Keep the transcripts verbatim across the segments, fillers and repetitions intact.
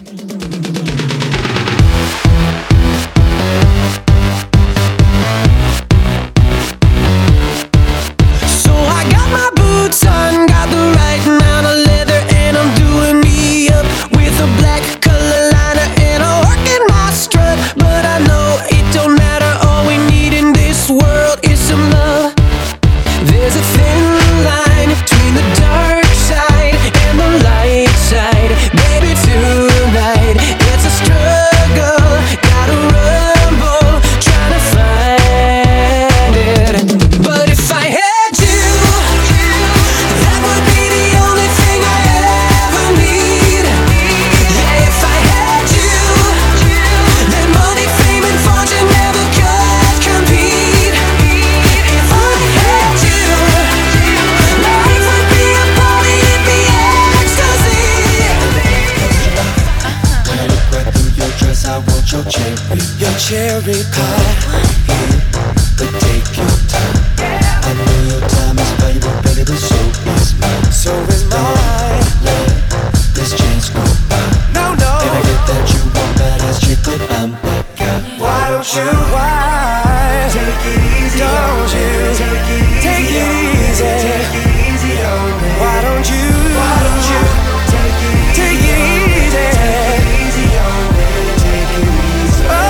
Your cherry pie, but take your time. I know your time is valuable, baby, but so is mine. So is mine. Let this chance go by. No, no. And I get that you want badass chick, but I'm that guy. Why don't you? Why? Take it easy, don't you? Take it easy, take it easy. Take it easy on me. Why don't you? Why don't you? Take it easy, take it easy. Take it easy on me. Take it easy. Oh.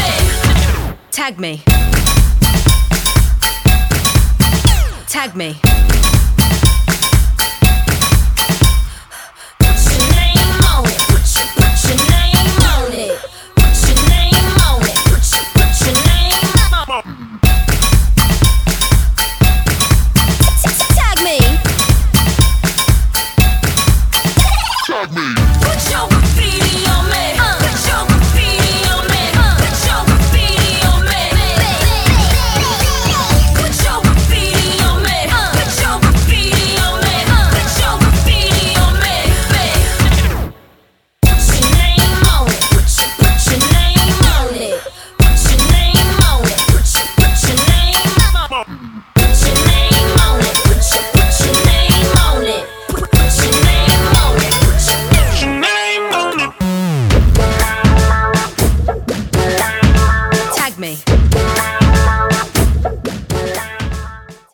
Tag me. Tag me.